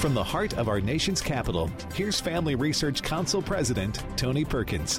From the heart of our nation's capital, here's Family Research Council President Tony Perkins.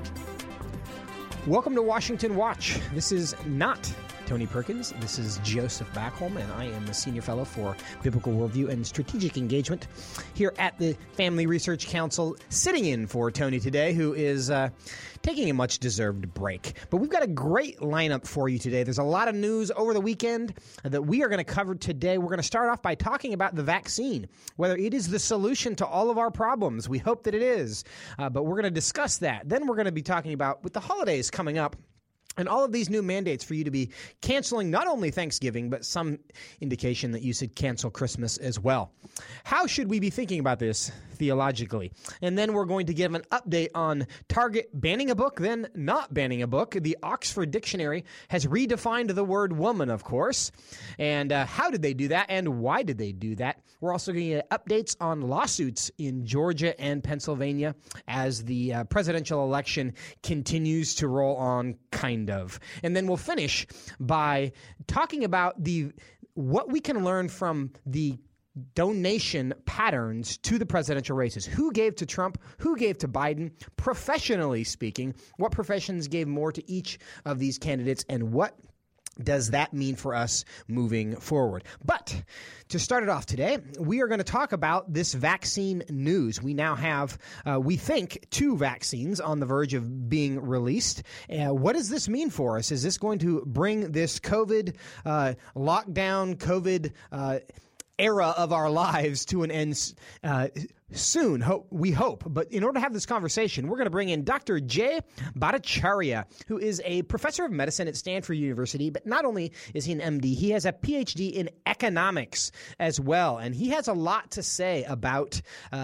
Welcome to Washington Watch. This is not Tony Perkins. This is Joseph Backholm, and I am the Senior Fellow for Biblical Worldview and Strategic Engagement here at the Family Research Council, sitting in for Tony today, who is taking a much-deserved break. But we've got a great lineup for you today. There's a lot of news over the weekend that we are going to cover today. We're going to start off by talking about the vaccine, whether it is the solution to all of our problems. We hope that it is, but we're going to discuss that. Then we're going to be talking about, with the holidays coming up, and all of these new mandates for you to be canceling not only Thanksgiving, but some indication that you should cancel Christmas as well. How should we be thinking about this theologically? And then we're going to give an update on Target banning a book, then not banning a book. The Oxford Dictionary has redefined the word woman, of course. And how did they do that, and why did they do that? We're also going to get updates on lawsuits in Georgia and Pennsylvania as the presidential election continues to roll on, kind of. And then we'll finish by talking about what we can learn from the donation patterns to the presidential races. Who gave to Trump? Who gave to Biden? Professionally speaking, what professions gave more to each of these candidates, and what does that mean for us moving forward? But to start it off today, we are going to talk about this vaccine news. We now have, we think, 2 vaccines on the verge of being released. What does this mean for us? Is this going to bring this COVID lockdown, COVID era of our lives to an end soon? We hope. But in order to have this conversation, we're going to bring in Dr. Jay Bhattacharya, who is a professor of medicine at Stanford University. But not only is he an MD, he has a PhD in economics as well. And he has a lot to say about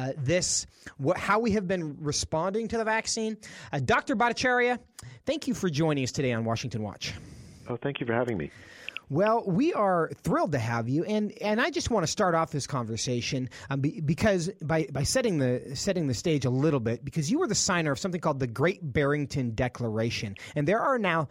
how we have been responding to the vaccine. Dr. Bhattacharya, thank you for joining us today on Washington Watch. Oh, thank you for having me. Well, we are thrilled to have you, and I just want to start off this conversation because by setting the stage a little bit, because you were the signer of something called the Great Barrington Declaration, and there are now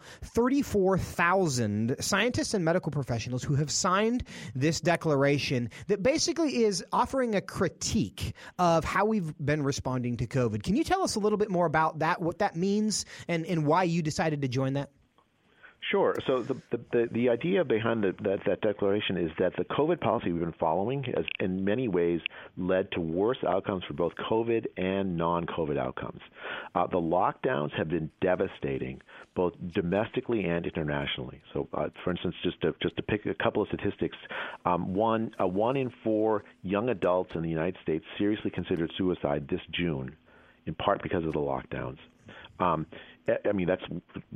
34,000 scientists and medical professionals who have signed this declaration that basically is offering a critique of how we've been responding to COVID. Can you tell us a little bit more about that, what that means, and why you decided to join that? Sure. So the idea behind that declaration is that the COVID policy we've been following has in many ways led to worse outcomes for both COVID and non-COVID outcomes. The lockdowns have been devastating, both domestically and internationally. So, for instance, just to pick a couple of statistics, 1 in 4 young adults in the United States seriously considered suicide this June, in part because of the lockdowns. I mean, that's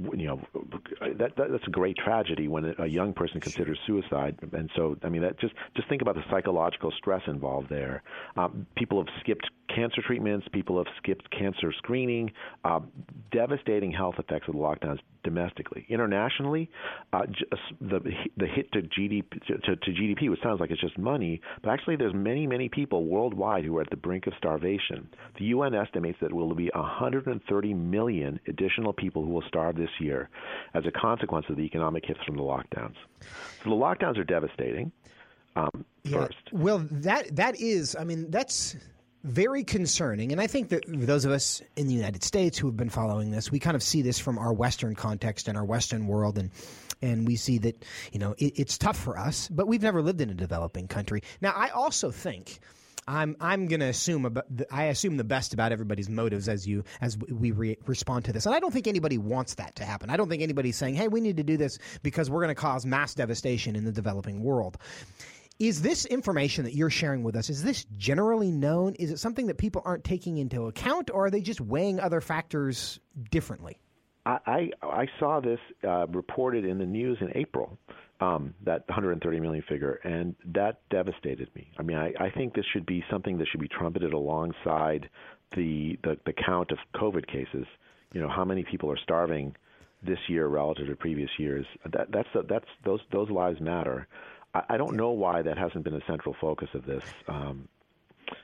a great tragedy when a young person considers suicide, and so I mean that just think about the psychological stress involved there. People have skipped cancer treatments, people have skipped cancer screening, devastating health effects of the lockdowns domestically. Internationally, the hit to GDP, which sounds like it's just money, but actually there's many people worldwide who are at the brink of starvation. The UN estimates that there will be 130 million additional people who will starve this year as a consequence of the economic hits from the lockdowns. So the lockdowns are devastating. First, well, that is, I mean, that's very concerning. And I think that those of us in the United States who have been following this, we kind of see this from our Western context and our Western world, and we see that, it's tough for us, but we've never lived in a developing country. Now, I also think I'm going to assume the best about everybody's motives as we respond to this. And I don't think anybody wants that to happen. I don't think anybody's saying, hey, we need to do this because we're going to cause mass devastation in the developing world. Is this information that you're sharing with us, is this generally known? Is it something that people aren't taking into account, or are they just weighing other factors differently? I saw this reported in the news in April, that 130 million figure, and that devastated me. I mean, I think this should be something that should be trumpeted alongside the count of COVID cases. How many people are starving this year relative to previous years? Those lives matter. I don't know why that hasn't been a central focus of this.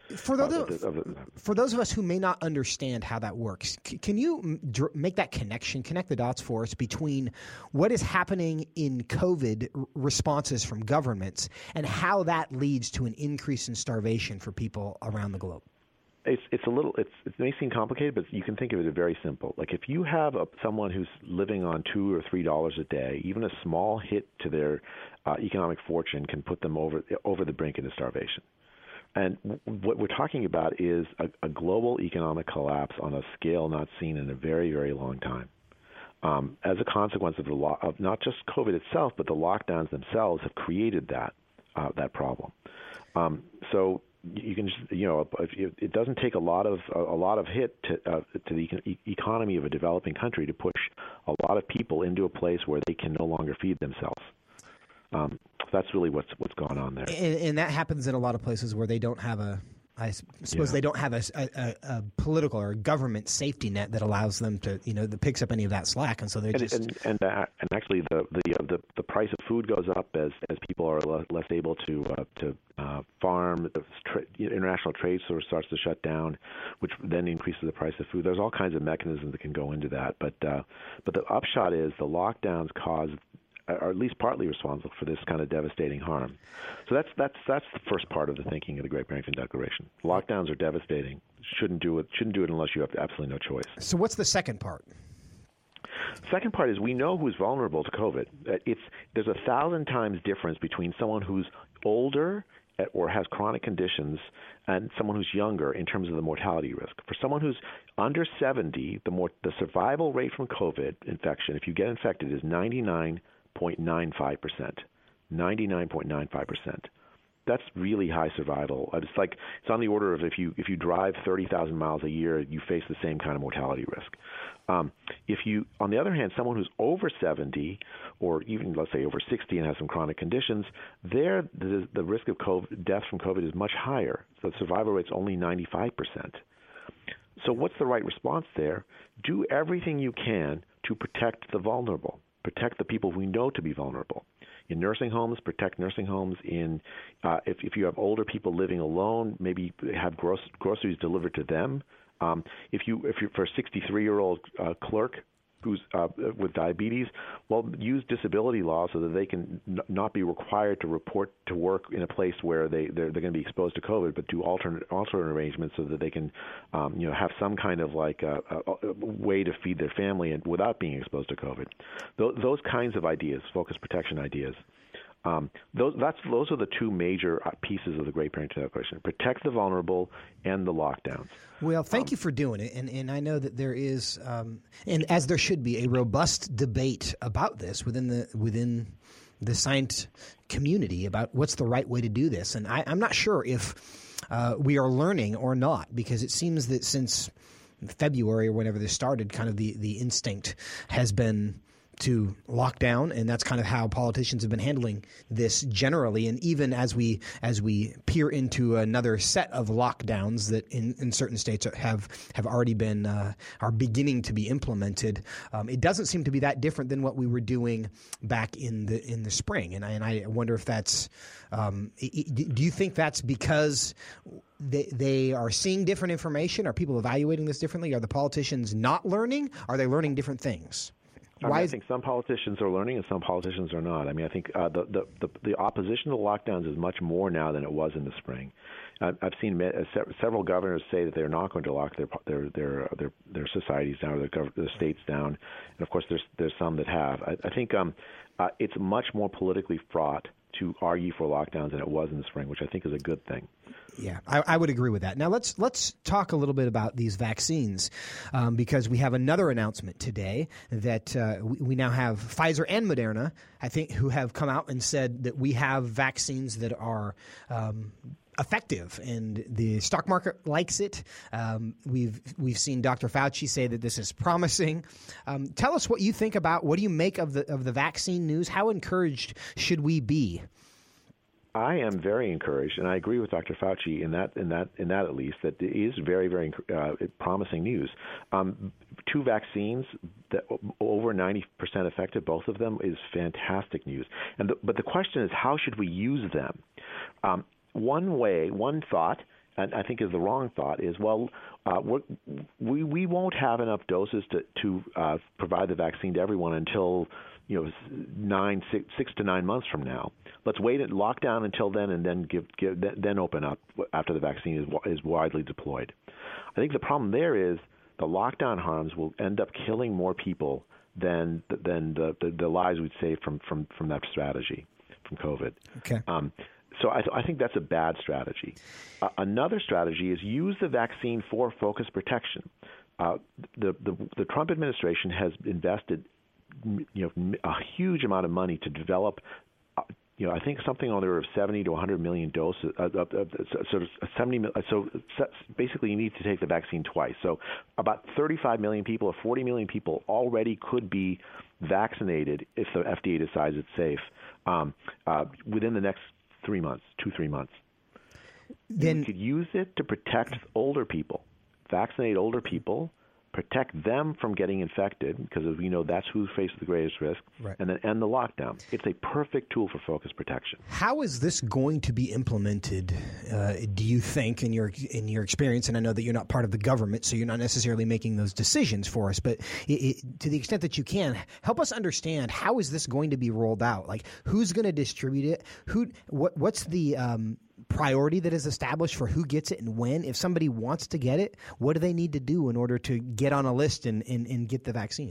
For those of us who may not understand how that works, can you make that connection, connect the dots for us between what is happening in COVID responses from governments and how that leads to an increase in starvation for people around the globe? It may seem complicated, but you can think of it as very simple. Like if you have someone who's living on $2 or $3 a day, even a small hit to their economic fortune can put them over the brink into starvation. And what we're talking about is a global economic collapse on a scale not seen in a very, very long time. As a consequence of not just COVID itself, but the lockdowns themselves have created that problem. So you can just, it doesn't take a lot of hit to the economy of a developing country to push a lot of people into a place where they can no longer feed themselves. That's really what's going on there. And that happens in a lot of places where they don't have I suppose they don't have a political or government safety net that allows them to, that picks up any of that slack, and so they're and actually the price of food goes up as people are less able to farm. International trade sort of starts to shut down, which then increases the price of food. There's all kinds of mechanisms that can go into that, but the upshot is the lockdowns are at least partly responsible for this kind of devastating harm. So that's the first part of the thinking of the Great Barrington Declaration. Lockdowns are devastating. Shouldn't do it unless you have absolutely no choice. So what's the second part? Second part is we know who's vulnerable to COVID. There's 1,000 times difference between someone who's older or has chronic conditions and someone who's younger in terms of the mortality risk. For someone who's under 70, the survival rate from COVID infection, if you get infected, is 99.95%. 99.95%. That's really high survival. It's on the order of if you drive 30,000 miles a year, you face the same kind of mortality risk. If you, on the other hand, someone who's over 70 or even let's say over 60 and has some chronic conditions, the risk of death from COVID is much higher. So the survival rate's only 95%. So what's the right response there? Do everything you can to protect the vulnerable. Protect the people we know to be vulnerable. In nursing homes, protect nursing homes. If you have older people living alone, maybe have groceries delivered to them. If you're for a 63-year-old clerk who's with diabetes, well, use disability law so that they can not be required to report to work in a place where they're going to be exposed to COVID, but do alternate arrangements so that they can have some kind of a way to feed their family and without being exposed to COVID. Those kinds of ideas, focused protection ideas. Those are the two major pieces of the Great Barrington Declaration: protect the vulnerable and the lockdowns. Well, thank you for doing it, and I know that there is, and as there should be, a robust debate about this within the science community about what's the right way to do this. And I'm not sure if we are learning or not, because it seems that since February or whenever this started, kind of the instinct has been to lock down, and that's kind of how politicians have been handling this generally. And even as we peer into another set of lockdowns that in certain states have already been are beginning to be implemented, it doesn't seem to be that different than what we were doing back in the spring. And I wonder if that's do you think that's because they are seeing different information? Are people evaluating this differently? Are the politicians not learning? Are they learning different things? I think some politicians are learning and some politicians are not. I mean, I think the opposition to lockdowns is much more now than it was in the spring. I've seen several governors say that they're not going to lock their societies down or their states down, and of course there's some that have. I think it's much more politically fraught to argue for lockdowns than it was in the spring, which I think is a good thing. Yeah, I would agree with that. Now let's talk a little bit about these vaccines, because we have another announcement today that we now have Pfizer and Moderna, I think, who have come out and said that we have vaccines that are effective, and the stock market likes it. We've seen Dr. Fauci say that this is promising. Tell us what you think about, what do you make of the vaccine news? How encouraged should we be? I am very encouraged, and I agree with Dr. Fauci in that at least, that it is very, very promising news. 2 vaccines that over 90% effective, both of them, is fantastic news. But the question is, how should we use them? One thought and I think is the wrong thought, is, well, we won't have enough doses to provide the vaccine to everyone until 6 to 9 months from now. Let's wait and lock down until then, and then open up after the vaccine is widely deployed. I think the problem there is the lockdown harms will end up killing more people than the lives we'd save from that strategy, from COVID. Okay. So I think that's a bad strategy. Another strategy is use the vaccine for focused protection. The Trump administration has invested a huge amount of money to develop, I think something on the order of 70 to 100 million doses. So basically, you need to take the vaccine twice. So about 35 million people or 40 million people already could be vaccinated if the FDA decides it's safe within the next 3 months, 2-3 months. Then you could use it to protect older people, vaccinate older people, protect them from getting infected, because as we know, that's who faces the greatest risk, right, and then end the lockdown. It's a perfect tool for focused protection. How is this going to be implemented, do you think, in your experience? And I know that you're not part of the government, so you're not necessarily making those decisions for us, but to the extent that you can, help us understand, how is this going to be rolled out? Like, who's going to distribute it? What's the priority that is established for who gets it and when? If somebody wants to get it, what do they need to do in order to get on a list and get the vaccine?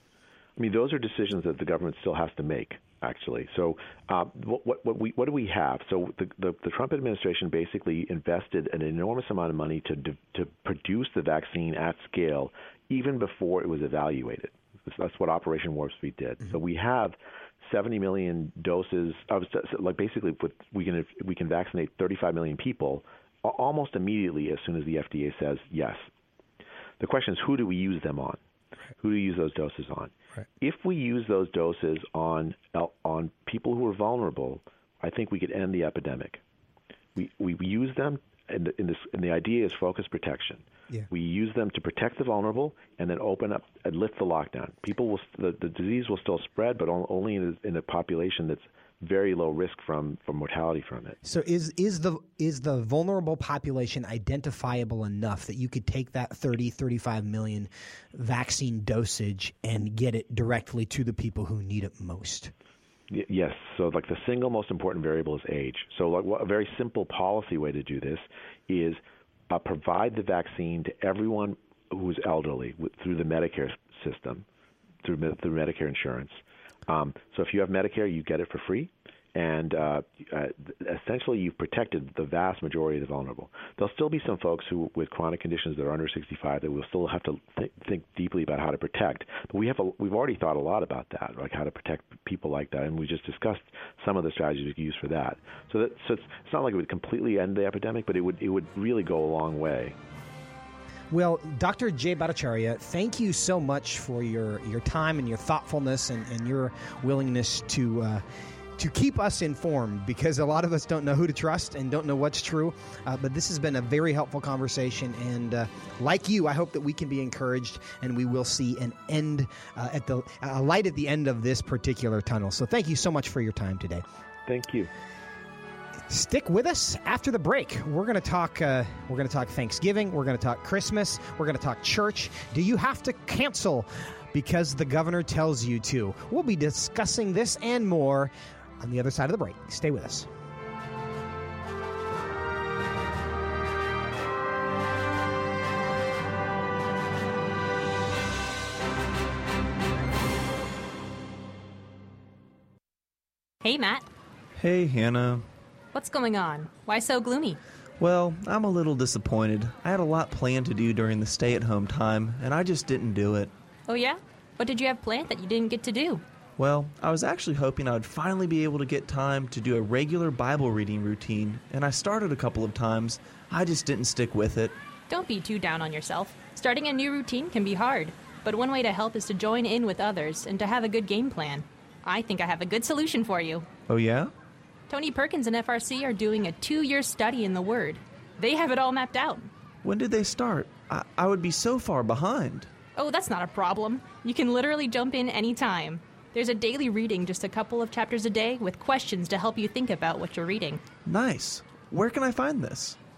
I mean, those are decisions that the government still has to make, actually. So what do we have? So the Trump administration basically invested an enormous amount of money to produce the vaccine at scale, even before it was evaluated. That's what Operation Warp Speed did. Mm-hmm. So we have 70 million doses. Like, basically, we can vaccinate 35 million people almost immediately as soon as the FDA says yes. The question is, who do we use them on? Right. Who do we use those doses on? Right. If we use those doses on people who are vulnerable, I think we could end the epidemic. We use them, and the idea is focused protection. Yeah. We use them to protect the vulnerable and then open up and lift the lockdown. The disease will still spread, but only in a population that's very low risk from mortality from it. So is the vulnerable population identifiable enough that you could take that 35 million vaccine dosage and get it directly to the people who need it most? Yes. So the single most important variable is age. So a very simple policy way to do this is provide the vaccine to everyone who is elderly through the Medicare system, through Medicare insurance. So if you have Medicare, you get it for free, and essentially you've protected the vast majority of the vulnerable. There'll still be some folks with chronic conditions that are under 65 that we'll still have to think deeply about how to protect. But we've already thought a lot about that, like how to protect people like that, and we just discussed some of the strategies we could use for that. So it's not like it would completely end the epidemic, but it would really go a long way. Well, Dr. Jay Bhattacharya, thank you so much for your time and your thoughtfulness and your willingness to keep us informed, because a lot of us don't know who to trust and don't know what's true. But this has been a very helpful conversation. And like you, I hope that we can be encouraged and we will see an end a light at the end of this particular tunnel. So thank you so much for your time today. Thank you. Stick with us after the break. We're going to talk Thanksgiving. We're going to talk Christmas. We're going to talk church. Do you have to cancel because the governor tells you to? We'll be discussing this and more on the other side of the break. Stay with us. Hey, Matt. Hey, Hannah. What's going on? Why so gloomy? Well, I'm a little disappointed. I had a lot planned to do during the stay-at-home time, and I just didn't do it. Oh, yeah? What did you have planned that you didn't get to do? Well, I was actually hoping I would finally be able to get time to do a regular Bible reading routine, and I started a couple of times. I just didn't stick with it. Don't be too down on yourself. Starting a new routine can be hard, but one way to help is to join in with others and to have a good game plan. I think I have a good solution for you. Oh, yeah? Tony Perkins and FRC are doing a 2-year study in the Word. They have it all mapped out. When did they start? I would be so far behind. Oh, that's not a problem. You can literally jump in anytime. There's a daily reading, just a couple of chapters a day, with questions to help you think about what you're reading. Nice. Where can I find this?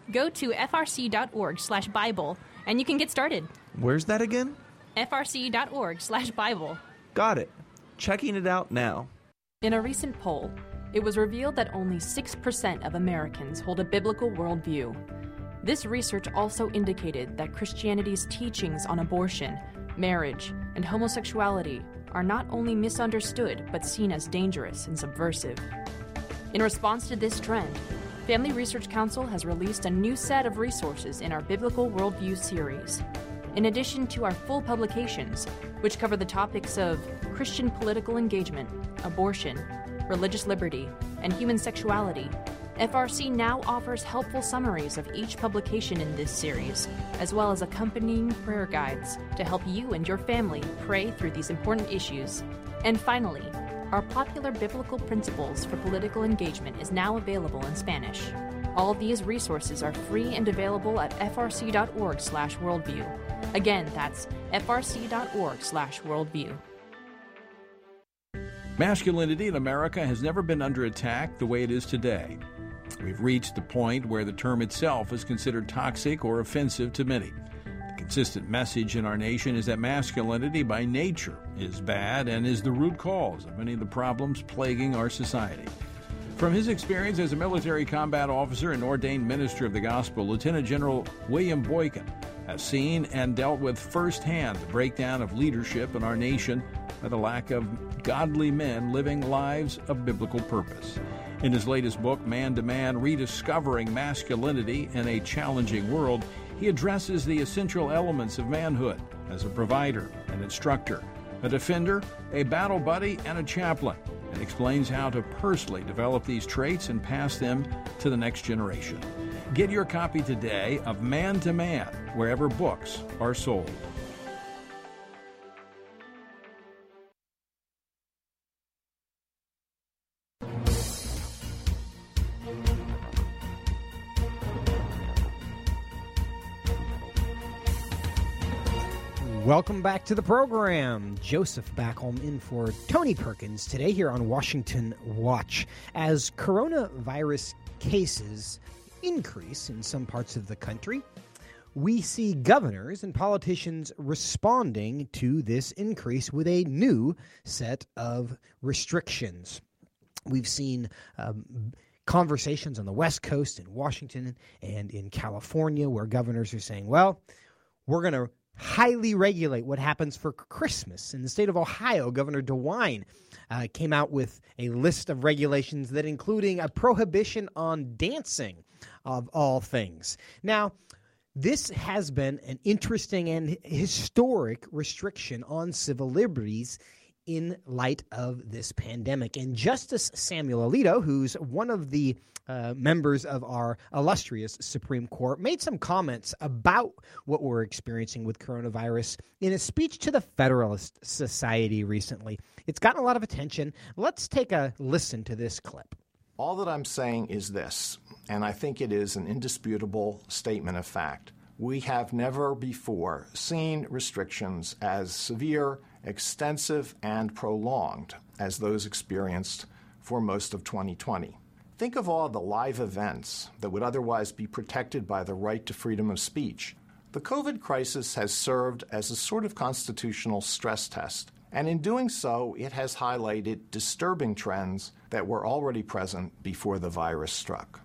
Go to frc.org/Bible and you can get started. Where's that again? frc.org/Bible. Got it. Checking it out now. In a recent poll, it was revealed that only 6% of Americans hold a biblical worldview. This research also indicated that Christianity's teachings on abortion, marriage, and homosexuality are not only misunderstood but seen as dangerous and subversive. In response to this trend, Family Research Council has released a new set of resources in our Biblical Worldview series. In addition to our full publications, which cover the topics of Christian political engagement, abortion, religious liberty, and human sexuality, FRC now offers helpful summaries of each publication in this series, as well as accompanying prayer guides to help you and your family pray through these important issues. And finally, our popular biblical principles for political engagement is now available in Spanish. All of these resources are free and available at frc.org/worldview. Again, that's frc.org/worldview. Masculinity in America has never been under attack the way it is today. We've reached the point where the term itself is considered toxic or offensive to many. The consistent message in our nation is that masculinity by nature is bad and is the root cause of many of the problems plaguing our society. From his experience as a military combat officer and ordained minister of the gospel, Lieutenant General William Boykin has seen and dealt with firsthand the breakdown of leadership in our nation by the lack of godly men living lives of biblical purpose. In his latest book, Man to Man, Rediscovering Masculinity in a Challenging World, he addresses the essential elements of manhood as a provider, an instructor, a defender, a battle buddy, and a chaplain, and explains how to personally develop these traits and pass them to the next generation. Get your copy today of Man to Man, wherever books are sold. Welcome back to the program. Joseph Backholm in for Tony Perkins today here on Washington Watch. As coronavirus cases increase in some parts of the country, we see governors and politicians responding to this increase with a new set of restrictions. We've seen conversations on the West Coast in Washington and in California where governors are saying, well, we're going to highly regulate what happens for Christmas. In the state of Ohio, Governor DeWine came out with a list of regulations that including a prohibition on dancing, of all things. Now, this has been an interesting and historic restriction on civil liberties in light of this pandemic. And Justice Samuel Alito, who's one of the members of our illustrious Supreme Court, made some comments about what we're experiencing with coronavirus in a speech to the Federalist Society recently. It's gotten a lot of attention. Let's take a listen to this clip. All that I'm saying is this, and I think it is an indisputable statement of fact. We have never before seen restrictions as severe, extensive, and prolonged as those experienced for most of 2020. Think of all the live events that would otherwise be protected by the right to freedom of speech. The COVID crisis has served as a sort of constitutional stress test, and in doing so, it has highlighted disturbing trends that were already present before the virus struck.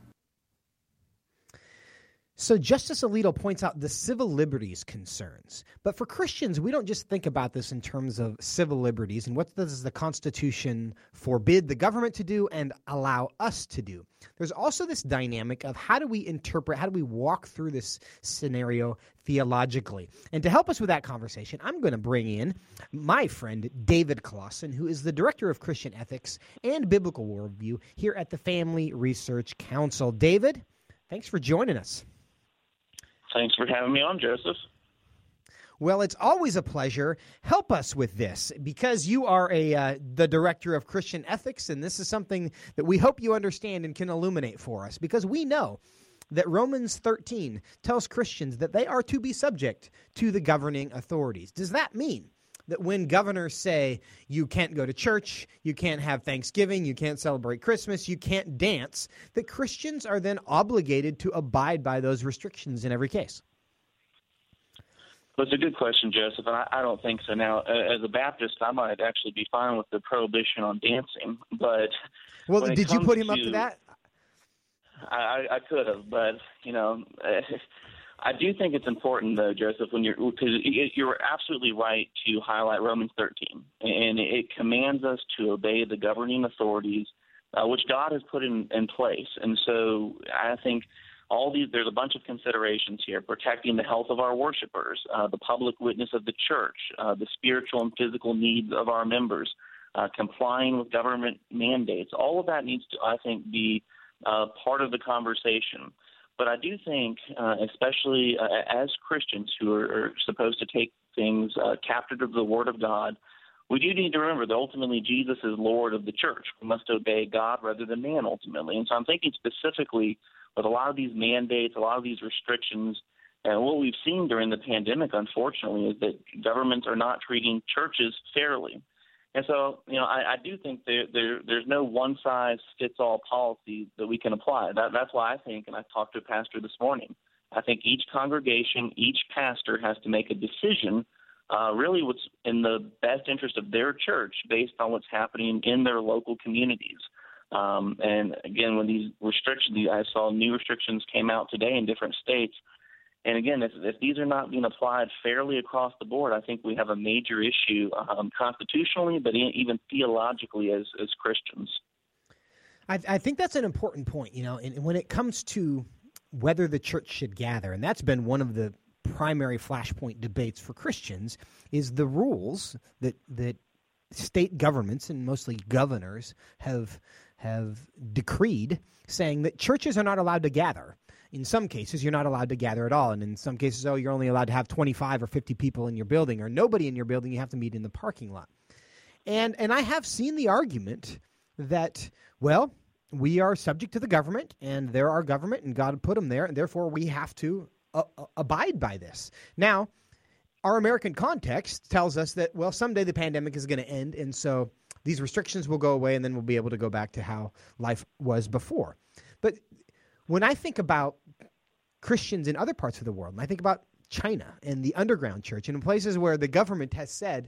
So Justice Alito points out the civil liberties concerns. But for Christians, we don't just think about this in terms of civil liberties and what does the Constitution forbid the government to do and allow us to do. There's also this dynamic of how do we interpret, how do we walk through this scenario theologically? And to help us with that conversation, I'm going to bring in my friend David Clausen, who is the Director of Christian Ethics and Biblical Worldview here at the Family Research Council. David, thanks for joining us. Thanks for having me on, Joseph. Well, it's always a pleasure. Help us with this because you are the Director of Christian Ethics, and this is something that we hope you understand and can illuminate for us because we know that Romans 13 tells Christians that they are to be subject to the governing authorities. Does that mean that when governors say you can't go to church, you can't have Thanksgiving, you can't celebrate Christmas, you can't dance, that Christians are then obligated to abide by those restrictions in every case? Well, it's a good question, Joseph, and I don't think so. Now, as a Baptist, I might actually be fine with the prohibition on dancing, but well, did you put him up to that? I could have, but I do think it's important, though, Joseph, because you're absolutely right to highlight Romans 13, and it commands us to obey the governing authorities, which God has put in place, and so I think. There's a bunch of considerations here: protecting the health of our worshipers, the public witness of the church, the spiritual and physical needs of our members, complying with government mandates. All of that needs to, I think, be part of the conversation. But I do think, especially as Christians who are supposed to take things captive of the Word of God, we do need to remember that ultimately Jesus is Lord of the church. We must obey God rather than man ultimately. And so I'm thinking specifically with a lot of these mandates, a lot of these restrictions, and what we've seen during the pandemic, unfortunately, is that governments are not treating churches fairly. And so, I do think there's no one-size-fits-all policy that we can apply. That's why I think, and I talked to a pastor this morning, I think each congregation, each pastor has to make a decision really what's in the best interest of their church based on what's happening in their local communities. And again, when these restrictions, I saw new restrictions came out today in different states. And again, if these are not being applied fairly across the board, I think we have a major issue constitutionally, but even theologically as Christians. I think that's an important point, and when it comes to whether the church should gather, and that's been one of the primary flashpoint debates for Christians, is the rules that state governments and mostly governors have decreed, saying that churches are not allowed to gather. In some cases, you're not allowed to gather at all. And in some cases, you're only allowed to have 25 or 50 people in your building, or nobody in your building. You have to meet in the parking lot. And I have seen the argument that, well, we are subject to the government, and they're our government, and God put them there, and therefore we have to abide by this. Now, our American context tells us that, well, someday the pandemic is going to end, and so these restrictions will go away, and then we'll be able to go back to how life was before. But when I think about Christians in other parts of the world, and I think about China and the underground church, and in places where the government has said,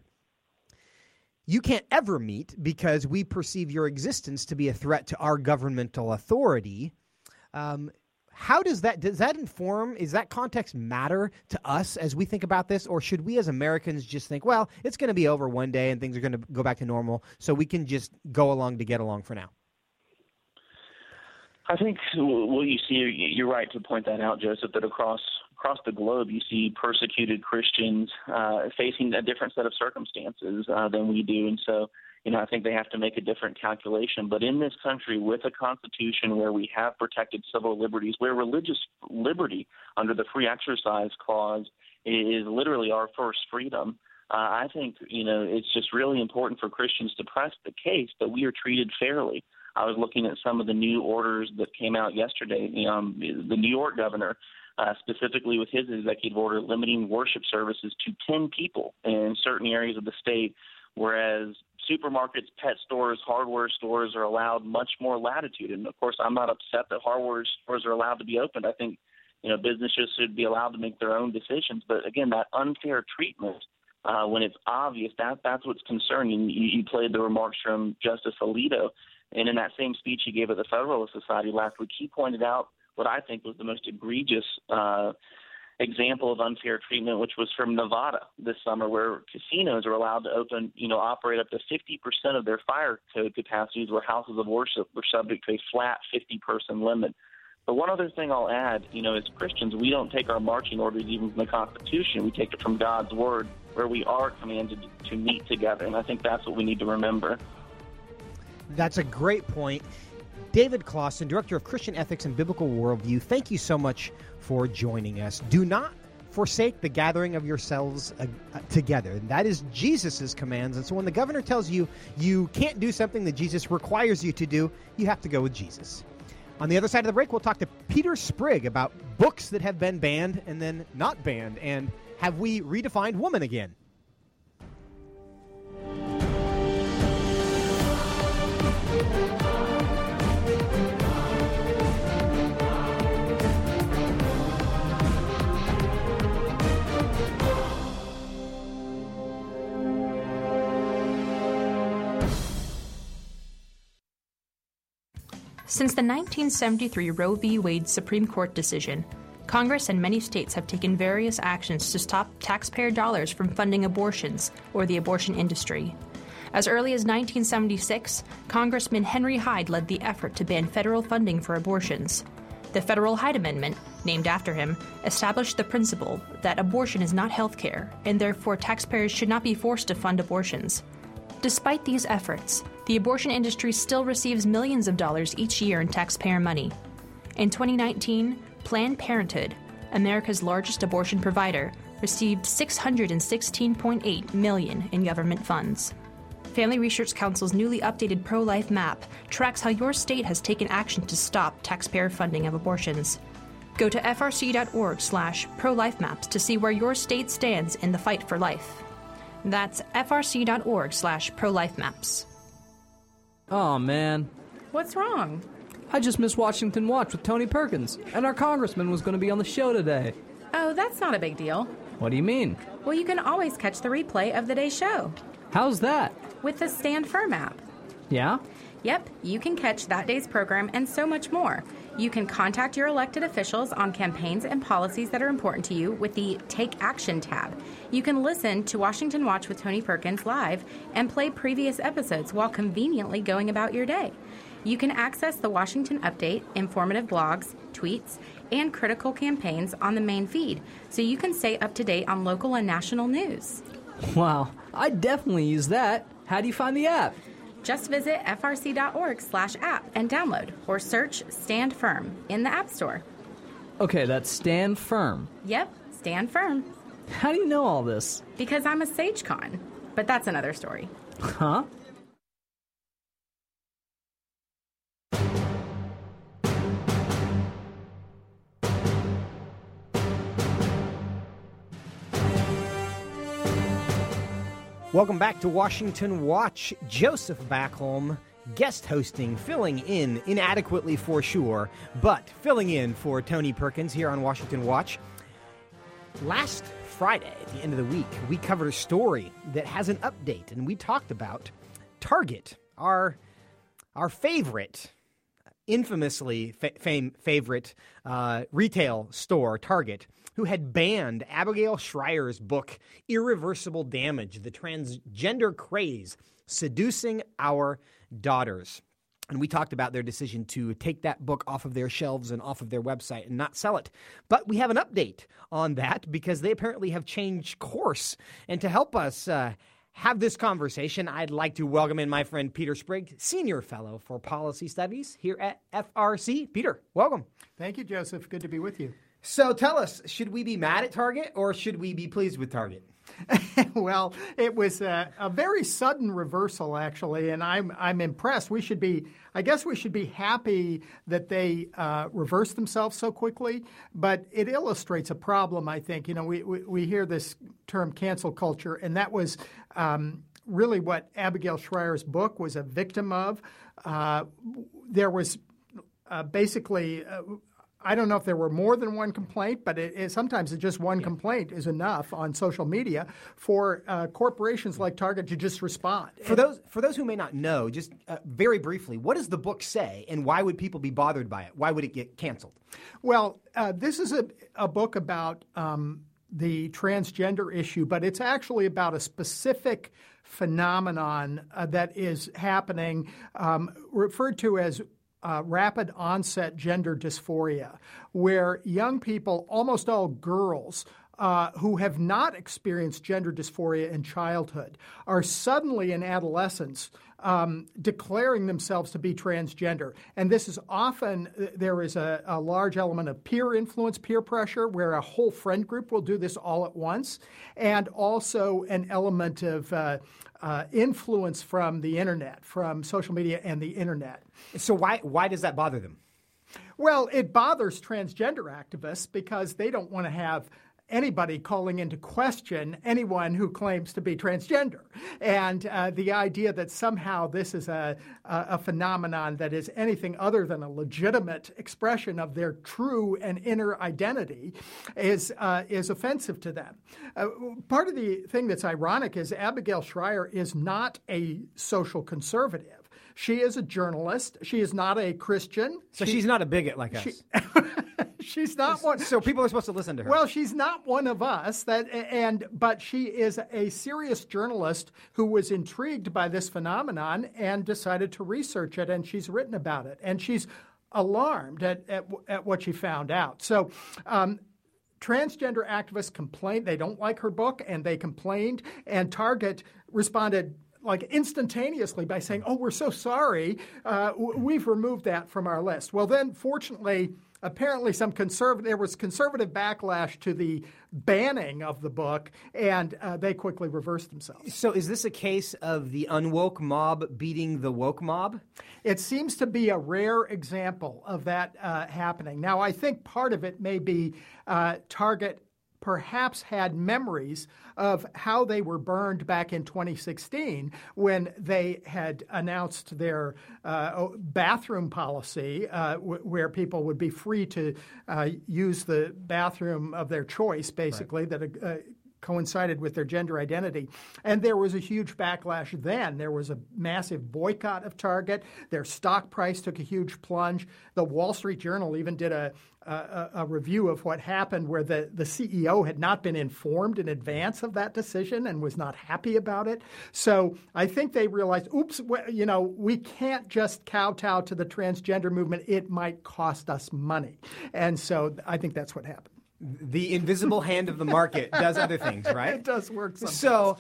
you can't ever meet because we perceive your existence to be a threat to our governmental authority, how does that inform, is that context matter to us as we think about this, or should we as Americans just think, well, it's going to be over one day and things are going to go back to normal, so we can just go along to get along for now? I think what you see, you're right to point that out, Joseph, that across the globe you see persecuted Christians facing a different set of circumstances than we do. And so, I think they have to make a different calculation. But in this country, with a constitution where we have protected civil liberties, where religious liberty under the Free Exercise Clause is literally our first freedom, I think, it's just really important for Christians to press the case that we are treated fairly. I was looking at some of the new orders that came out yesterday. The New York governor, specifically with his executive order limiting worship services to 10 people in certain areas of the state, whereas supermarkets, pet stores, hardware stores are allowed much more latitude. And, of course, I'm not upset that hardware stores are allowed to be opened. I think, businesses should be allowed to make their own decisions. But, again, that unfair treatment, when it's obvious, that's what's concerning. You played the remarks from Justice Alito. And in that same speech he gave at the Federalist Society last week, he pointed out what I think was the most egregious example of unfair treatment, which was from Nevada this summer, where casinos are allowed to operate up to 50% of their fire code capacities, where houses of worship were subject to a flat 50-person limit. But one other thing I'll add, as Christians, we don't take our marching orders even from the Constitution. We take it from God's Word, where we are commanded to meet together. And I think that's what we need to remember. That's a great point. David Closson, Director of Christian Ethics and Biblical Worldview, thank you so much for joining us. Do not forsake the gathering of yourselves together. That is Jesus' commands. And so when the governor tells you you can't do something that Jesus requires you to do, you have to go with Jesus. On the other side of the break, we'll talk to Peter Sprigg about books that have been banned and then not banned, and have we redefined woman again? Since the 1973 Roe v. Wade Supreme Court decision, Congress and many states have taken various actions to stop taxpayer dollars from funding abortions or the abortion industry. As early as 1976, Congressman Henry Hyde led the effort to ban federal funding for abortions. The Federal Hyde Amendment, named after him, established the principle that abortion is not health care, and therefore taxpayers should not be forced to fund abortions. Despite these efforts, the abortion industry still receives millions of dollars each year in taxpayer money. In 2019, Planned Parenthood, America's largest abortion provider, received $616.8 million in government funds. Family Research Council's newly updated pro-life map tracks how your state has taken action to stop taxpayer funding of abortions. Go to frc.org/pro-life-maps to see where your state stands in the fight for life. That's frc.org/pro-life-maps. Oh, man. What's wrong? I just missed Washington Watch with Tony Perkins, and our congressman was going to be on the show today. Oh, that's not a big deal. What do you mean? Well, you can always catch the replay of the day's show. How's that? With the Stand Firm app. Yeah? Yep, you can catch that day's program and so much more. You can contact your elected officials on campaigns and policies that are important to you with the Take Action tab. You can listen to Washington Watch with Tony Perkins live and play previous episodes while conveniently going about your day. You can access the Washington Update, informative blogs, tweets, and critical campaigns on the main feed, so you can stay up to date on local and national news. Wow, I definitely use that. How do you find the app? Just visit frc.org/app and download, or search Stand Firm in the App Store. Okay, that's Stand Firm. Yep, Stand Firm. How do you know all this? Because I'm a SageCon, but that's another story. Huh? Welcome back to Washington Watch. Joseph Backholm, guest hosting, filling in, inadequately for sure, but filling in for Tony Perkins here on Washington Watch. Last Friday, at the end of the week, we covered a story that has an update, and we talked about Target, our favorite, infamously favorite retail store, Target, who had banned Abigail Shrier's book, Irreversible Damage, The Transgender Craze, Seducing Our Daughters. And we talked about their decision to take that book off of their shelves and off of their website and not sell it. But we have an update on that because they apparently have changed course. And to help us have this conversation, I'd like to welcome in my friend Peter Sprigg, Senior Fellow for Policy Studies here at FRC. Peter, welcome. Thank you, Joseph. Good to be with you. So tell us, should we be mad at Target or should we be pleased with Target? Well, it was a very sudden reversal, actually, and I'm impressed. I guess we should be happy that they reversed themselves so quickly, but it illustrates a problem, I think. You know, we hear this term cancel culture, and that was really what Abigail Shrier's book was a victim of. There was basically... I don't know if there were more than one complaint, but sometimes just one complaint is enough on social media for corporations like Target to just respond. For those who may not know, just very briefly, what does the book say, and why would people be bothered by it? Why would it get canceled? Well, this is a book about the transgender issue, but it's actually about a specific phenomenon that is happening, referred to as rapid onset gender dysphoria, where young people, almost all girls, who have not experienced gender dysphoria in childhood, are suddenly in adolescence declaring themselves to be transgender. And this is often, there is a large element of peer influence, peer pressure, where a whole friend group will do this all at once, and also an element of influence from the internet, from social media and the internet. So why does that bother them? Well, it bothers transgender activists because they don't want to have anybody calling into question anyone who claims to be transgender. And the idea that somehow this is a phenomenon that is anything other than a legitimate expression of their true and inner identity is offensive to them. Part of the thing that's ironic is Abigail Shrier is not a social conservative. She is a journalist. She is not a Christian. So she's not a bigot like us. She's not one. So people are supposed to listen to her. Well, she's not one of us. But she is a serious journalist who was intrigued by this phenomenon and decided to research it. And she's written about it. And she's alarmed at what she found out. So transgender activists complained. They don't like her book, and they complained. And Target responded like instantaneously by saying, "Oh, we're so sorry. We've removed that from our list." Well, then, fortunately, apparently there was conservative backlash to the banning of the book, and they quickly reversed themselves. So is this a case of the unwoke mob beating the woke mob? It seems to be a rare example of that happening. Now, I think part of it may be Target perhaps had memories of how they were burned back in 2016 when they had announced their bathroom policy where people would be free to use the bathroom of their choice, basically, right, that coincided with their gender identity. And there was a huge backlash then. There was a massive boycott of Target. Their stock price took a huge plunge. The Wall Street Journal even did a review of what happened where the CEO had not been informed in advance of that decision and was not happy about it. So I think they realized, oops, we can't just kowtow to the transgender movement. It might cost us money. And so I think that's what happened. The invisible hand of the market does other things, right? It does work sometimes. So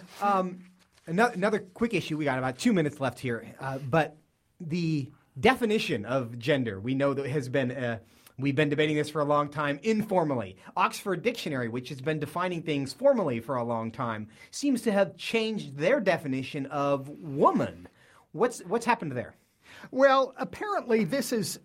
another quick issue. We got about 2 minutes left here. But the definition of gender, we know that has been we've been debating this for a long time informally. Oxford Dictionary, which has been defining things formally for a long time, seems to have changed their definition of woman. What's happened there? Well, apparently this is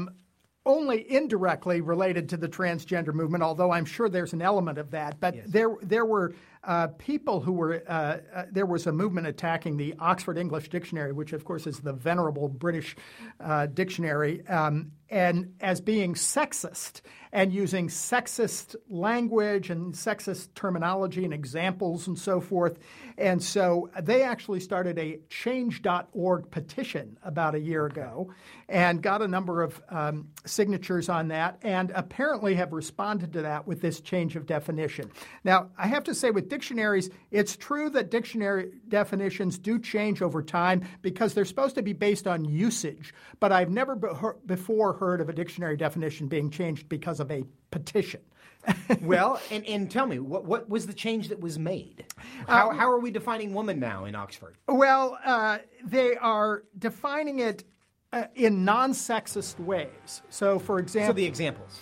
only indirectly related to the transgender movement, although I'm sure there's an element of that. But yes, there were people who were there was a movement attacking the Oxford English Dictionary, which of course is the venerable British dictionary, and as being sexist and using sexist language and sexist terminology and examples and so forth. And so they actually started a change.org petition about a year ago and got a number of signatures on that, and apparently have responded to that with this change of definition. Now, I have to say with dictionaries, it's true that dictionary definitions do change over time because they're supposed to be based on usage, but I've never before heard of a dictionary definition being changed because of a petition. Well, and tell me, what was the change that was made? How are we defining woman now in Oxford? Well, they are defining it in non-sexist ways. So, for example... So the examples.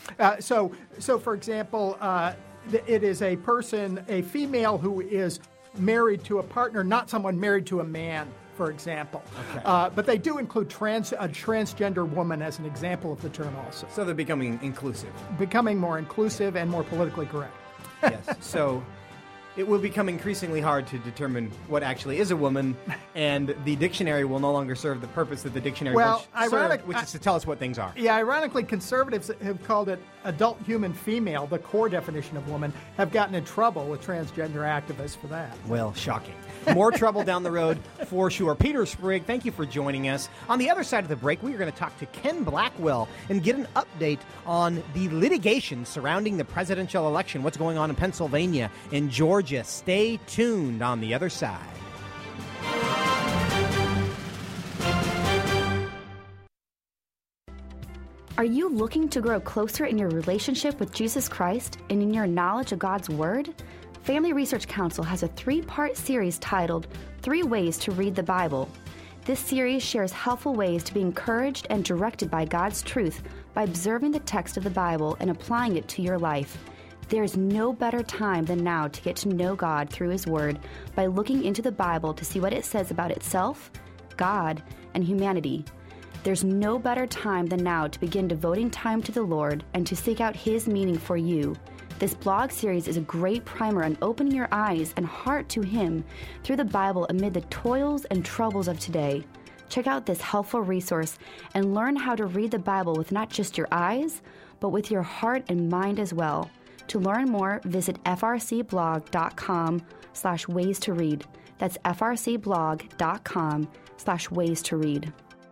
So for example, it is a person, a female who is married to a partner, not someone married to a man, for example. Okay. But they do include a transgender woman as an example of the term also. So they're becoming inclusive. Becoming more inclusive and more politically correct. Yes. So it will become increasingly hard to determine what actually is a woman, and the dictionary will no longer serve the purpose that the dictionary served, which is to tell us what things are. Yeah, ironically, conservatives have called it adult human female, the core definition of woman, have gotten in trouble with transgender activists for that. Well, shocking. More trouble down the road for sure. Peter Sprigg, thank you for joining us. On the other side of the break, we are going to talk to Ken Blackwell and get an update on the litigation surrounding the presidential election, what's going on in Pennsylvania and Georgia. Stay tuned on the other side. Are you looking to grow closer in your relationship with Jesus Christ and in your knowledge of God's Word? Family Research Council has a 3-part series titled 3 Ways to Read the Bible. This series shares helpful ways to be encouraged and directed by God's truth by observing the text of the Bible and applying it to your life. There is no better time than now to get to know God through His Word by looking into the Bible to see what it says about itself, God, and humanity. There's no better time than now to begin devoting time to the Lord and to seek out His meaning for you. This blog series is a great primer on opening your eyes and heart to Him through the Bible amid the toils and troubles of today. Check out this helpful resource and learn how to read the Bible with not just your eyes, but with your heart and mind as well. To learn more, visit frcblog.com/ways to read. That's frcblog.com/ways to read.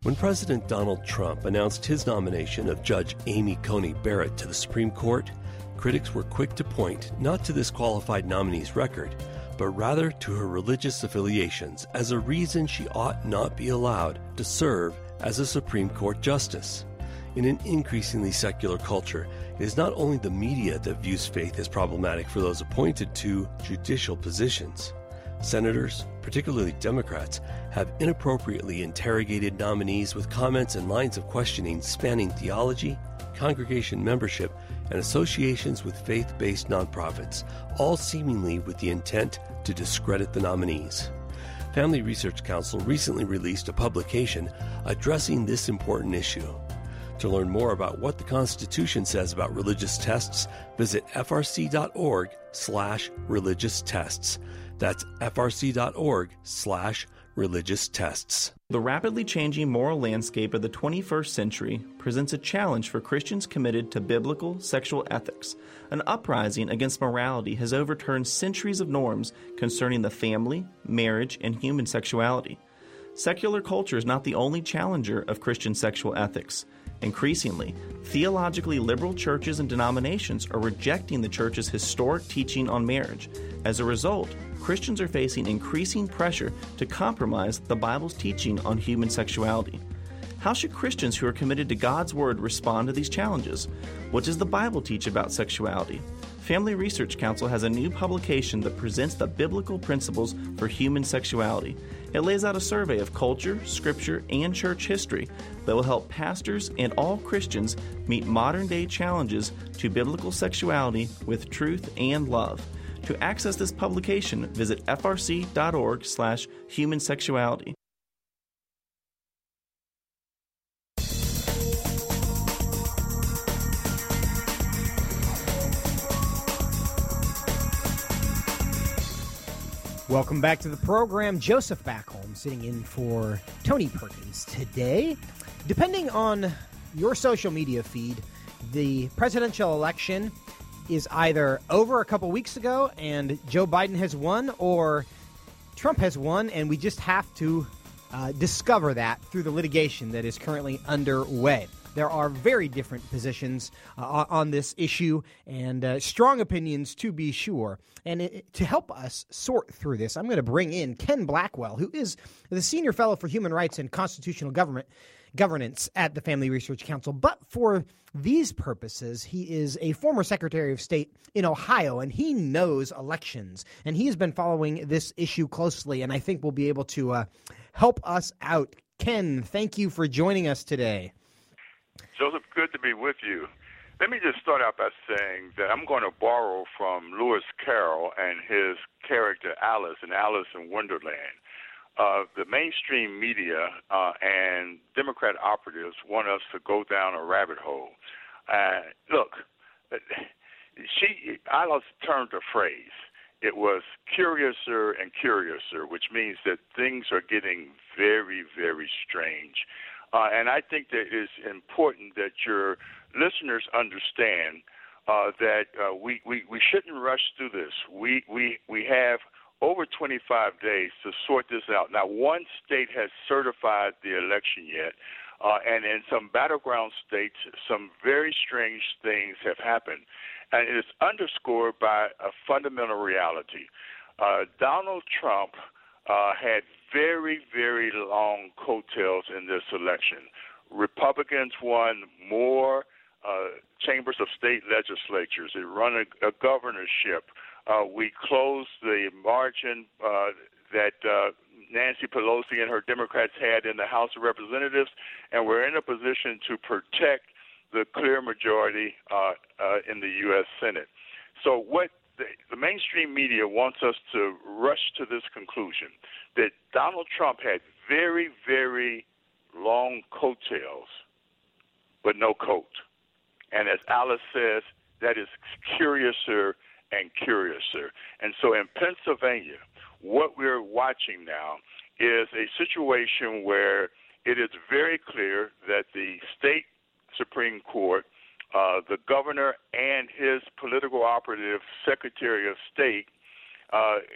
When President Donald Trump announced his nomination of Judge Amy Coney Barrett to the Supreme Court, critics were quick to point not to this qualified nominee's record, but rather to her religious affiliations as a reason she ought not be allowed to serve as a Supreme Court justice. In an increasingly secular culture, it is not only the media that views faith as problematic for those appointed to judicial positions. Senators, particularly Democrats, have inappropriately interrogated nominees with comments and lines of questioning spanning theology, congregation membership, and associations with faith-based nonprofits, all seemingly with the intent to discredit the nominees. Family Research Council recently released a publication addressing this important issue. To learn more about what the Constitution says about religious tests, visit frc.org/religious tests. That's frc.org/religious tests. The rapidly changing moral landscape of the 21st century presents a challenge for Christians committed to biblical sexual ethics. An uprising against morality has overturned centuries of norms concerning the family, marriage, and human sexuality. Secular culture is not the only challenger of Christian sexual ethics. Increasingly, theologically liberal churches and denominations are rejecting the church's historic teaching on marriage. As a result, Christians are facing increasing pressure to compromise the Bible's teaching on human sexuality. How should Christians who are committed to God's Word respond to these challenges? What does the Bible teach about sexuality? Family Research Council has a new publication that presents the biblical principles for human sexuality. It lays out a survey of culture, scripture, and church history that will help pastors and all Christians meet modern-day challenges to biblical sexuality with truth and love. To access this publication, visit frc.org/human sexuality. Welcome back to the program. Joseph Backholm sitting in for Tony Perkins today. Depending on your social media feed, the presidential election is either over a couple weeks ago and Joe Biden has won, or Trump has won, and we just have to discover that through the litigation that is currently underway. There are very different positions on this issue and strong opinions, to be sure. And to help us sort through this, I'm going to bring in Ken Blackwell, who is the Senior Fellow for Human Rights and Constitutional Governance at the Family Research Council. But for these purposes, he is a former Secretary of State in Ohio, and he knows elections. And he has been following this issue closely, and I think will be able to help us out. Ken, thank you for joining us today. Joseph, good to be with you. Let me just start out by saying that I'm going to borrow from Lewis Carroll and his character Alice in Alice in Wonderland. The mainstream media and Democrat operatives want us to go down a rabbit hole. Look, Alice termed a phrase. It was curiouser and curiouser, which means that things are getting very, very strange. And I think that it's important that your listeners understand that we shouldn't rush through this. We have over 25 days to sort this out. Now, one state has certified the election yet, and in some battleground states, some very strange things have happened. And it is underscored by a fundamental reality. Donald Trump had very, very long coattails in this election. Republicans won more chambers of state legislatures. They run a governorship. We closed the margin that Nancy Pelosi and her Democrats had in the House of Representatives, and we're in a position to protect the clear majority in the U.S. Senate. So what the mainstream media wants us to rush to this conclusion that Donald Trump had very, very long coattails, but no coat. And as Alice says, that is curiouser and curiouser. And so in Pennsylvania, what we're watching now is a situation where it is very clear that the state Supreme Court, the governor and his political operative Secretary of State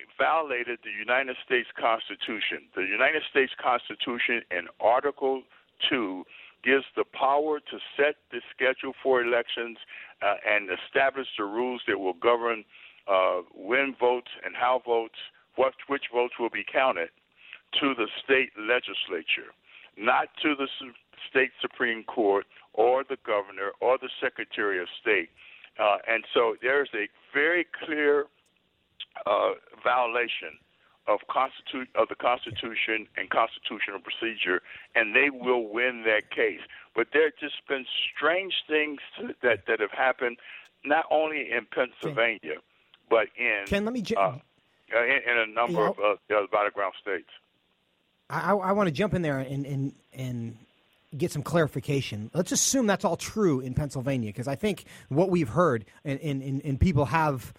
violated the United States Constitution. The United States Constitution in Article 2 gives the power to set the schedule for elections and establish the rules that will govern when votes and how votes, which votes will be counted, to the state legislature, not to the state Supreme Court or the governor or the Secretary of State. And so there's a very clear violation of the Constitution and constitutional procedure, and they will win that case. But there have just been strange things that have happened, not only in Pennsylvania, but in in a number of the other battleground states. I want to jump in there and get some clarification. Let's assume that's all true in Pennsylvania, because I think what we've heard and people have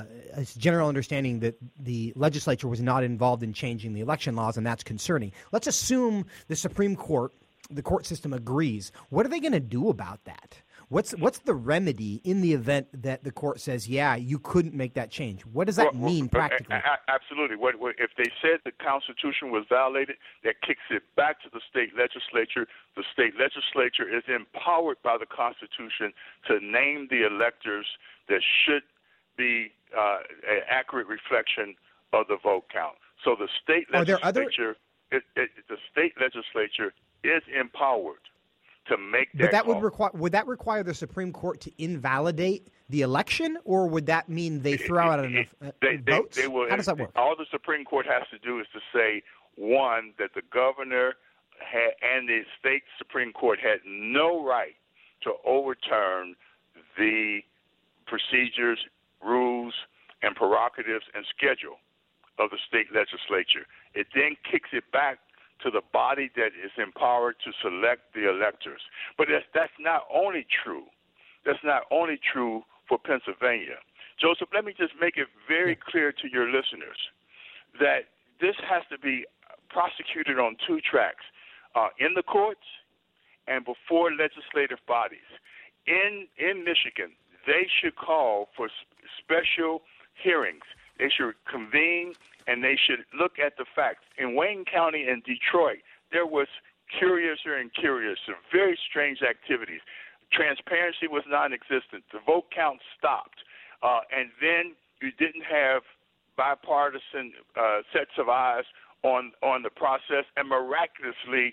a general understanding that the legislature was not involved in changing the election laws, and that's concerning. Let's assume the Supreme Court, the court system agrees. What are they going to do about that? What's the remedy in the event that the court says, yeah, you couldn't make that change? What does that mean practically? Absolutely. If they said the Constitution was violated, that kicks it back to the state legislature. The state legislature is empowered by the Constitution to name the electors that should be an accurate reflection of the vote count. So the state legislature, the state legislature is empowered to make that. But would that require the Supreme Court to invalidate the election, or would that mean they throw out enough votes? They will, how does that work? All the Supreme Court has to do is to say, one, that the governor and the state Supreme Court had no right to overturn the procedures, rules, and prerogatives and schedule of the state legislature. It then kicks it back to the body that is empowered to select the electors. But that's not only true. That's not only true for Pennsylvania. Joseph, let me just make it very clear to your listeners that this has to be prosecuted on two tracks, in the courts and before legislative bodies. In Michigan, they should call for special hearings. They should convene and they should look at the facts. In Wayne County and Detroit, there was curiouser and curiouser, very strange activities. Transparency was non-existent. The vote count stopped. And then you didn't have bipartisan sets of eyes on the process, and miraculously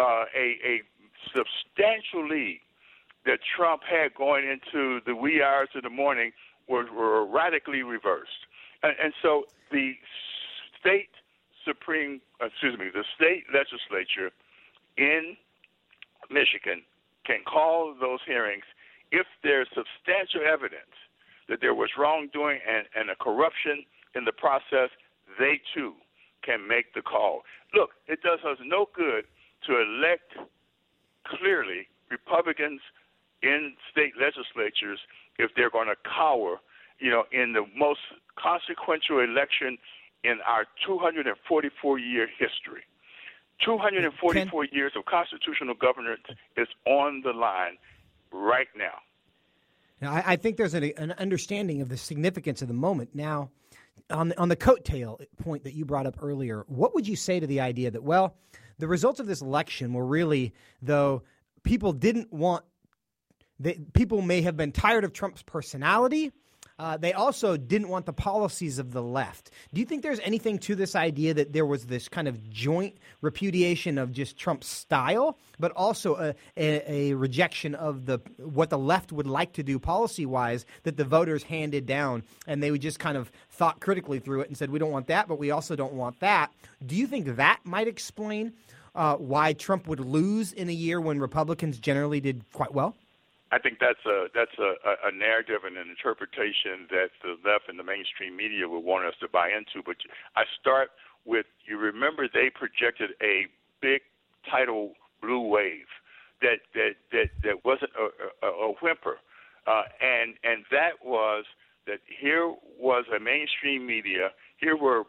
a substantial lead that Trump had going into the wee hours of the morning were radically reversed. And so the state legislature in Michigan can call those hearings if there's substantial evidence that there was wrongdoing and a corruption in the process. They too can make the call. Look, it does us no good to elect clearly Republicans in state legislatures if they're going to cower, in the most consequential election in our 244-year history. 244 years of constitutional governance is on the line right now. Now, I think there's an understanding of the significance of the moment. Now, on the coattail point that you brought up earlier, what would you say to the idea that, well, the results of this election were really, though, people may have been tired of Trump's personality, they also didn't want the policies of the left. Do you think there's anything to this idea that there was this kind of joint repudiation of just Trump's style, but also a rejection of what the left would like to do policy-wise that the voters handed down, and they would just kind of thought critically through it and said, we don't want that, but we also don't want that. Do you think that might explain why Trump would lose in a year when Republicans generally did quite well? I think that's a narrative and an interpretation that the left and the mainstream media would want us to buy into. But I start with, you remember they projected a big tidal blue wave that wasn't a whimper, and that was that here was a mainstream media, here were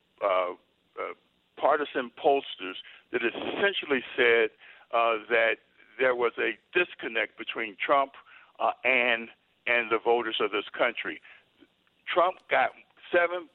partisan pollsters that essentially said that there was a disconnect between Trump and the voters of this country. Trump got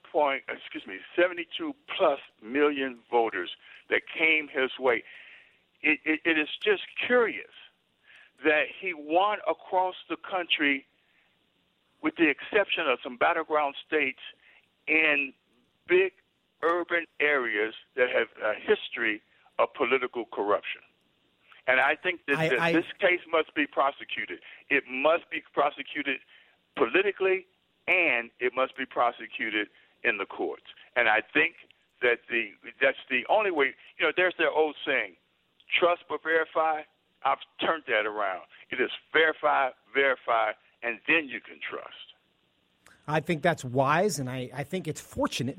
72 plus million voters that came his way. it is just curious that he won across the country, with the exception of some battleground states in big urban areas that have a history of political corruption. And I think that this case must be prosecuted. It must be prosecuted politically, and it must be prosecuted in the courts. And I think that that's the only way. You know, there's their old saying, trust but verify. I've turned that around. It is verify, and then you can trust. I think that's wise, and I think it's fortunate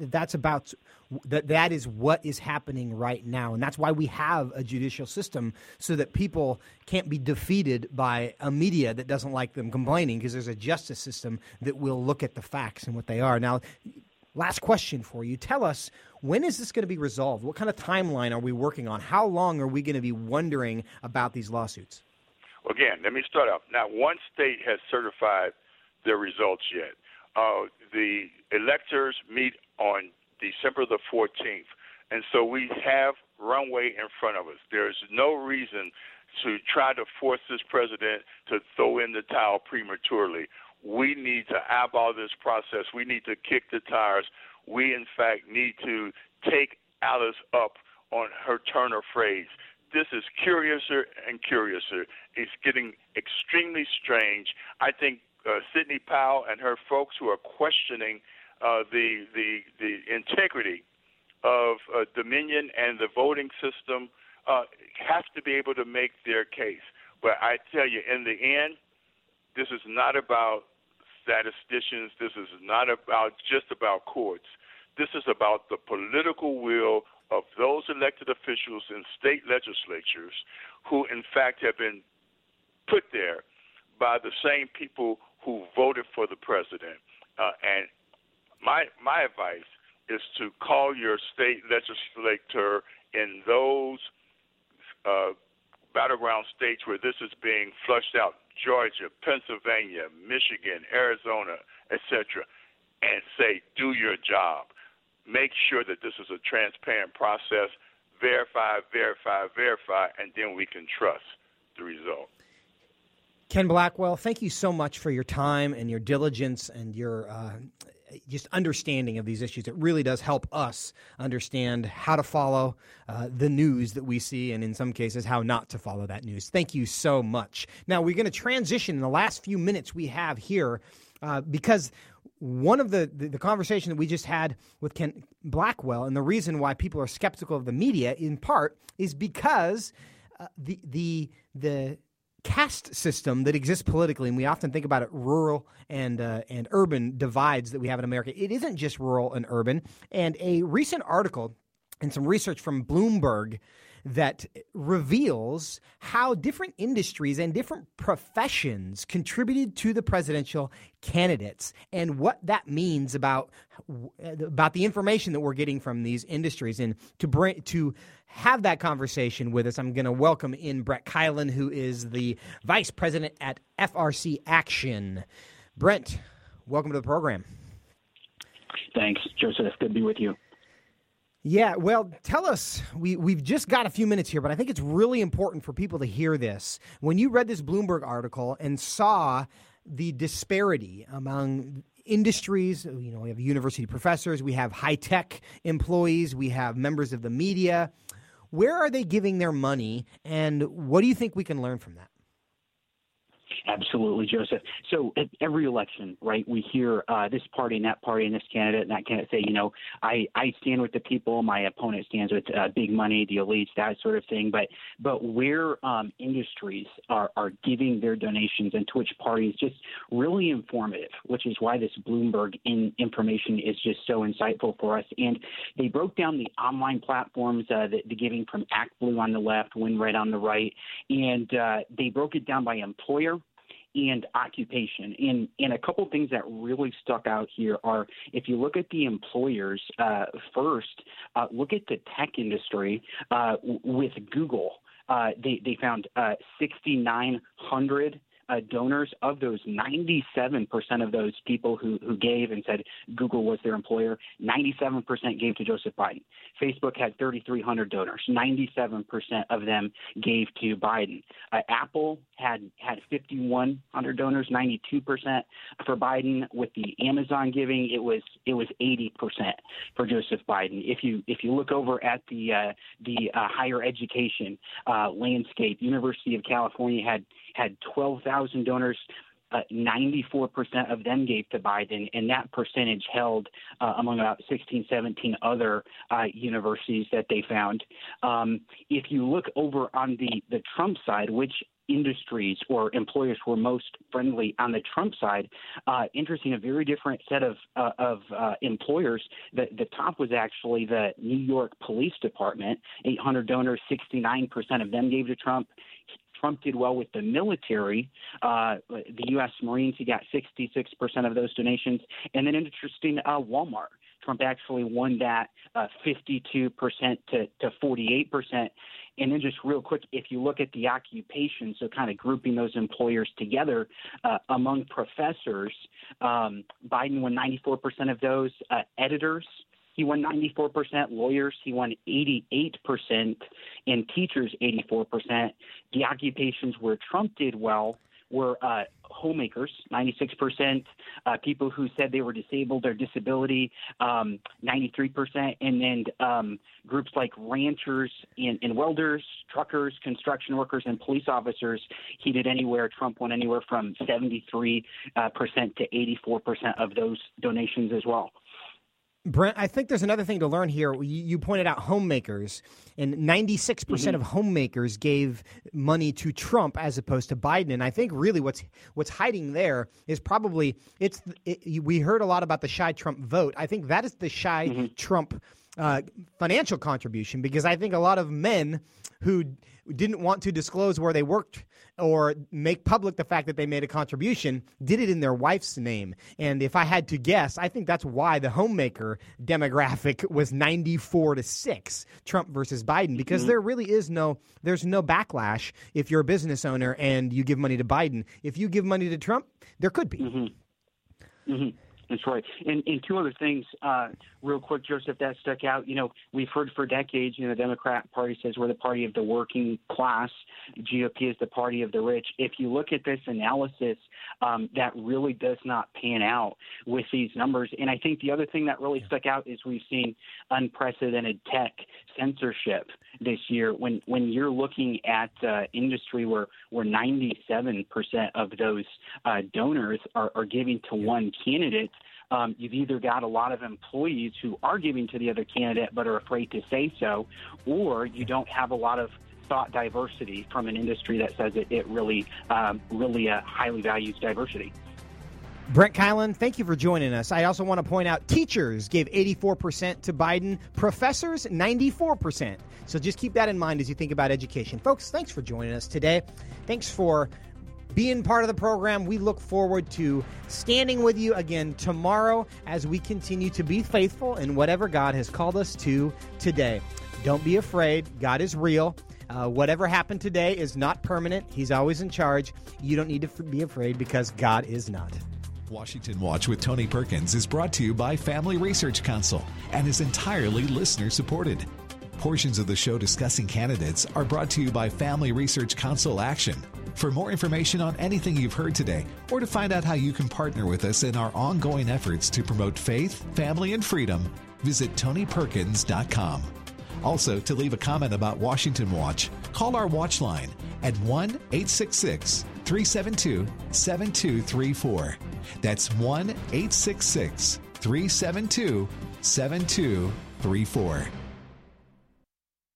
that is what is happening right now. And that's why we have a judicial system, so that people can't be defeated by a media that doesn't like them complaining, because there's a justice system that will look at the facts and what they are. Now, last question for you. Tell us, when is this going to be resolved? What kind of timeline are we working on? How long are we going to be wondering about these lawsuits? Well, again, let me start off. Not one state has certified their results yet. The electors meet on December the 14th, and so we have runway in front of us. There's no reason to try to force this president to throw in the towel prematurely. We need to eyeball this process. We need to kick the tires. We, in fact, need to take Alice up on her turn of phrase. This is curiouser and curiouser. It's getting extremely strange. I think Sidney Powell and her folks who are questioning the integrity of Dominion and the voting system have to be able to make their case. But I tell you, in the end, this is not about statisticians. This is not just about courts. This is about the political will of those elected officials in state legislatures who, in fact, have been put there by the same people who voted for the president. And my advice is to call your state legislator in those battleground states where this is being flushed out, Georgia, Pennsylvania, Michigan, Arizona, etc., and say, do your job. Make sure that this is a transparent process. Verify, and then we can trust the result. Ken Blackwell, thank you so much for your time and your diligence and your just understanding of these issues. It really does help us understand how to follow the news that we see, and in some cases, how not to follow that news. Thank you so much. Now, we're going to transition in the last few minutes we have here because one of the conversation that we just had with Ken Blackwell, and the reason why people are skeptical of the media, in part, is because the caste system that exists politically, and we often think about it, rural and urban divides that we have in America. It isn't just rural and urban. And a recent article and some research from Bloomberg that reveals how different industries and different professions contributed to the presidential candidates and what that means about the information that we're getting from these industries. And to have that conversation with us, I'm going to welcome in Brett Keilen, who is the vice president at FRC Action. Brent, welcome to the program. Thanks, Joseph. Good to be with you. Yeah, well, tell us, we've just got a few minutes here, but I think it's really important for people to hear this. When you read this Bloomberg article and saw the disparity among industries, we have university professors, we have high-tech employees, we have members of the media, where are they giving their money, and what do you think we can learn from that? Absolutely, Joseph. So at every election, right, we hear this party and that candidate and that candidate say, I stand with the people, my opponent stands with big money, the elites, that sort of thing. But where industries are giving their donations and to which party is just really informative, which is why this Bloomberg information is just so insightful for us. And they broke down the online platforms, the giving from Act Blue on the left, Win Red on the right, and they broke it down by employer and occupation. And a couple things that really stuck out here are, if you look at the employers first, look at the tech industry with Google. They found 6,900 donors, of those 97% of those people who gave and said Google was their employer, 97% gave to Joseph Biden. Facebook had 3,300 donors. 97% of them gave to Biden. Apple had 5,100 donors, 92% for Biden. With the Amazon giving, it was 80% for Joseph Biden. If you look over at the higher education landscape, University of California had 12,000 donors. 94% of them gave to Biden, and that percentage held among about 16, 17 other universities that they found. If you look over on the Trump side, which industries or employers were most friendly on the Trump side, interesting, a very different set of employers. The top was actually the New York Police Department, 800 donors, 69% of them gave to Trump. Trump did well with the military. The U.S. Marines, he got 66% of those donations. And then interesting, Walmart. Trump actually won that 52% to 48%. And then just real quick, if you look at the occupation, so kind of grouping those employers together, among professors, Biden won 94% of those. Editors, he won 94%. Lawyers, he won 88%. And teachers, 84%. The occupations where Trump did well were homemakers, 96%, people who said they were disabled or disability, 93%, and then groups like ranchers and welders, truckers, construction workers, and police officers, Trump won anywhere from 73% to 84% of those donations as well. Brent, I think there's another thing to learn here. You pointed out homemakers, and 96% of homemakers gave money to Trump as opposed to Biden. And I think really what's hiding there is probably we heard a lot about the shy Trump vote. I think that is the shy Trump financial contribution, because I think a lot of men who didn't want to disclose where they worked or make public the fact that they made a contribution did it in their wife's name. And if I had to guess, I think that's why the homemaker demographic was 94-6, Trump versus Biden, because there really is there's no backlash if you're a business owner and you give money to Biden. If you give money to Trump, there could be. That's right. And two other things, real quick, Joseph, that stuck out. We've heard for decades, the Democrat Party says we're the party of the working class. GOP is the party of the rich. If you look at this analysis, that really does not pan out with these numbers. And I think the other thing that really stuck out is we've seen unprecedented tech censorship this year. When you're looking at industry where 97% of those donors are giving to one candidate, you've either got a lot of employees who are giving to the other candidate but are afraid to say so, or you don't have a lot of thought diversity from an industry that says it really highly values diversity. Brent Keilen, thank you for joining us. I also want to point out teachers gave 84% to Biden, professors 94%. So just keep that in mind as you think about education. Folks, thanks for joining us today. Thanks for being part of the program. We look forward to standing with you again tomorrow as we continue to be faithful in whatever God has called us to today. Don't be afraid. God is real. Whatever happened today is not permanent. He's always in charge. You don't need to be afraid because God is not. Washington Watch with Tony Perkins is brought to you by Family Research Council and is entirely listener-supported. Portions of the show discussing candidates are brought to you by Family Research Council Action. For more information on anything you've heard today, or to find out how you can partner with us in our ongoing efforts to promote faith, family, and freedom, visit TonyPerkins.com. Also, to leave a comment about Washington Watch, call our watch line at 1-866-372-7234. That's 1-866-372-7234.